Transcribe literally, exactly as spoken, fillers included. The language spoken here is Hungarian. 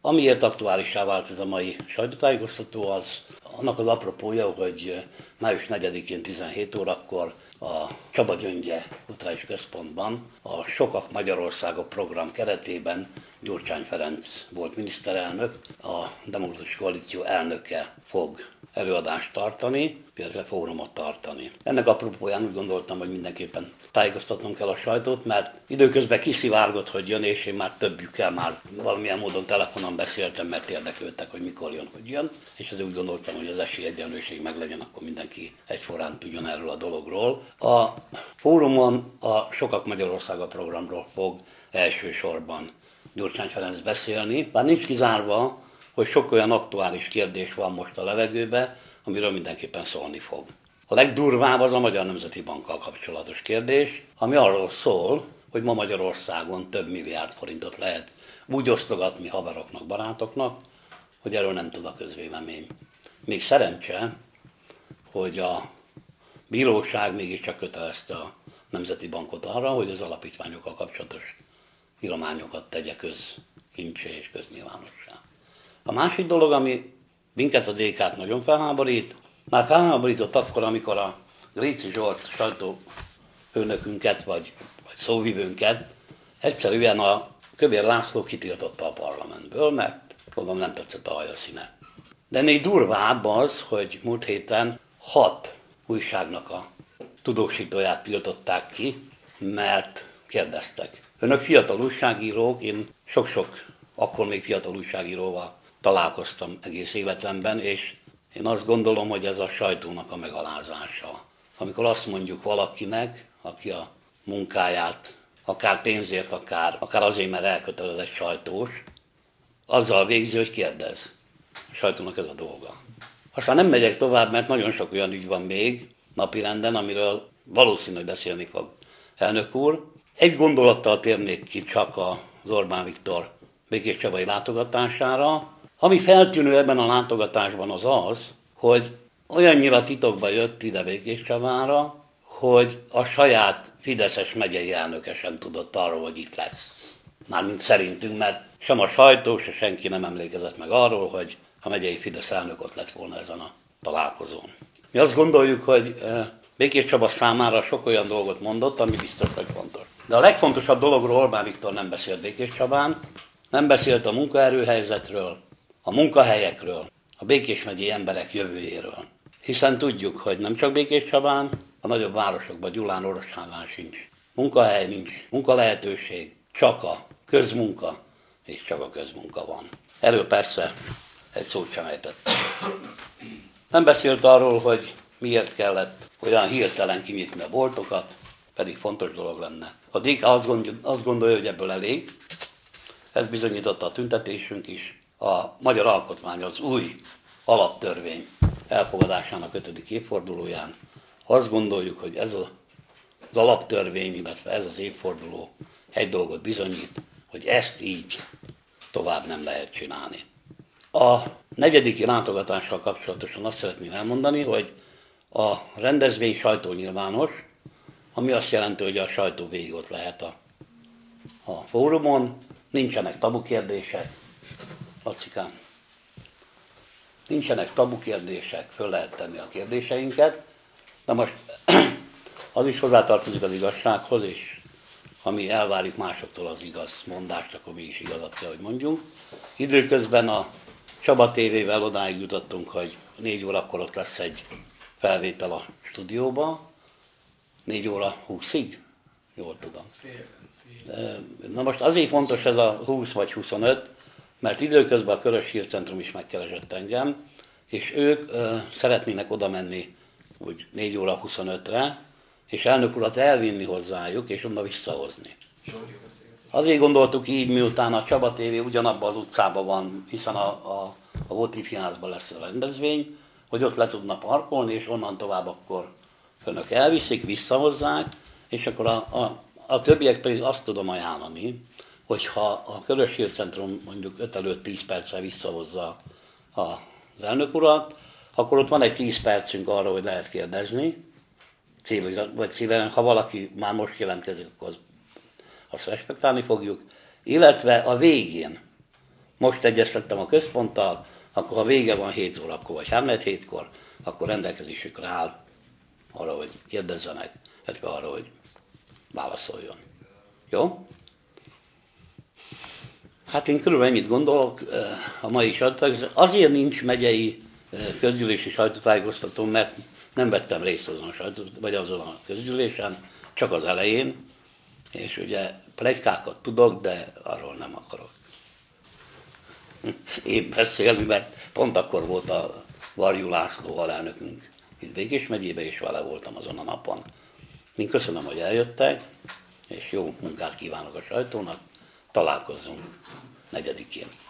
Amiért aktuálissá vált ez a mai sajtótájékoztató, az annak az apropója, hogy május negyedikén tizenhét órakor a Csaba Gyöngye Kulturális Központban a Sokak Magyarországa program keretében Gyurcsány Ferenc volt miniszterelnök, a Demokratikus Koalíció elnöke fog előadást tartani, illetve fórumot tartani. Ennek apropóján úgy gondoltam, hogy mindenképpen tájékoztatnom kell a sajtót, mert időközben kiszivárgott, hogy jön, és én már többjükkel már valamilyen módon telefonon beszéltem, mert érdeklődtek, hogy mikor jön, hogy jön, és ezért úgy gondoltam, hogy az esélyegyenlőség meglegyen, akkor mindenki egyforrán tudjon erről a dologról. A fórumon a Sokak Magyarországa programról fog elsősorban Gyurcsány Ferenc beszélni, bár nincs kizárva, hogy sok olyan aktuális kérdés van most a levegőben, amiről mindenképpen szólni fog. A legdurvább az a Magyar Nemzeti Bankkal kapcsolatos kérdés, ami arról szól, hogy ma Magyarországon több milliárd forintot lehet úgy osztogatni haveroknak, barátoknak, hogy erről nem tud a közvélemény. Még szerencse, hogy a bíróság mégiscsak kötelezte a Nemzeti Bankot arra, hogy az alapítványokkal kapcsolatos írományokat tegye közkincsé és köznyilvánossá. A másik dolog, ami minket a dé ká-t nagyon felháborít, már felháborított akkor, amikor a Gréczi Zsolt sajtófőnökünket, vagy, vagy szóvivőnket egyszerűen a Kövér László kitiltotta a parlamentből, mert mondom, nem tetszett a haja színe. De még durvább az, hogy múlt héten hat újságnak a tudósítóját tiltották ki, mert kérdeztek. Önök fiatal újságírók, én sok-sok, akkor még fiatal újságíróval találkoztam egész életemben, és én azt gondolom, hogy ez a sajtónak a megalázása. Amikor azt mondjuk valakinek, aki a munkáját, akár pénzért, akár, akár azért, mert elkötelezett sajtós, azzal végzi, hogy kérdez. A sajtónak ez a dolga. Aztán nem megyek tovább, mert nagyon sok olyan ügy van még napirenden, amiről valószínű, hogy beszélni fog elnök úr. Egy gondolattal térnék ki csak az Orbán Viktor békéscsabai látogatására. Ami feltűnő ebben a látogatásban az az, hogy olyannyira titokba jött ide Békéscsavára, hogy a saját fideszes megyei elnöke sem tudott arról, hogy itt lesz. Mármint szerintünk, mert sem a sajtó, se senki nem emlékezett meg arról, hogy a megyei Fidesz elnök ott lett volna ezen a találkozón. Mi azt gondoljuk, hogy Békéscsaba számára sok olyan dolgot mondott, ami biztos, hogy fontos. De a legfontosabb dologról Orbán Viktor nem beszélt Békéscsabán, nem beszélt a munkaerőhelyzetről, a munkahelyekről, a Békés megyei emberek jövőjéről. Hiszen tudjuk, hogy nem csak Békéscsabán, a nagyobb városokban, Gyulán, Oroshágán sincs munkahely, nincs munkalehetőség, csak a közmunka, és csak a közmunka van. Erről persze egy szót sem ejtett. Nem beszélt arról, hogy miért kellett olyan hirtelen kinyitni a boltokat, pedig fontos dolog lenne. A dé ká azt gondolja, hogy ebből elég, ez bizonyította a tüntetésünk is. A magyar alkotmány az új alaptörvény elfogadásának ötödik évfordulóján. Azt gondoljuk, hogy ez az alaptörvény, illetve ez az évforduló egy dolgot bizonyít, hogy ezt így tovább nem lehet csinálni. A negyedik látogatással kapcsolatosan azt szeretném elmondani, hogy a rendezvény sajtónyilvános, ami azt jelenti, hogy a sajtó végig ott lehet a, a fórumon, nincsenek tabu kérdések, Lacikám, nincsenek tabu kérdések, föl lehet tenni a kérdéseinket, de most az is hozzátartozik az igazsághoz, és ha mi elvárjuk másoktól az igaz mondást, akkor mi is igazat kell, hogy mondjunk. Időközben a Csaba té vével odáig jutottunk, hogy négy órakor ott lesz egy felvétel a stúdióba, négy óra húszig, jól tudom. Na most azért fontos ez a húsz vagy huszonöt, mert időközben a Körös Hírcentrum is megkeresett engem, és ők ö, szeretnének oda menni úgy négy óra huszonötre, és elnök urat elvinni hozzájuk, és onnan visszahozni. Azért gondoltuk így, miután a Csaba té vé ugyanabban az utcában van, hiszen a, a, a Votív-házban lesz a rendezvény, hogy ott le tudna parkolni, és onnan tovább akkor önök elviszik, visszahozzák, és akkor a, a, a többiek pedig azt tudom ajánlani, hogyha a Körös Hírcentrum mondjuk öt előtt tíz perccel visszahozza az elnök urat, akkor ott van egy tíz percünk arra, hogy lehet kérdezni, cél, vagy cél, ha valaki már most jelentkezik, akkor azt respektálni fogjuk, illetve a végén Most egyeztettem a központtal, akkor ha vége van hét órakor, vagy három hétkor, akkor rendelkezésükre áll arra, hogy kérdezzenek, illetve arra, hogy válaszoljon. Jó? Hát én körülbelül ennyit gondolok a mai sajtótájékoztatón. Azért nincs megyei közgyűlési sajtótájékoztató, mert nem vettem részt azon a, sajtó, vagy azon a közgyűlésen, csak az elején, és ugye pletykákat tudok, de arról nem akarok én beszélni, mert pont akkor volt a Varjú László alelnökünk itt Békés megyébe, és vele voltam azon a napon. Én köszönöm, hogy eljöttek, és jó munkát kívánok a sajtónak, találkozzunk negyedikén.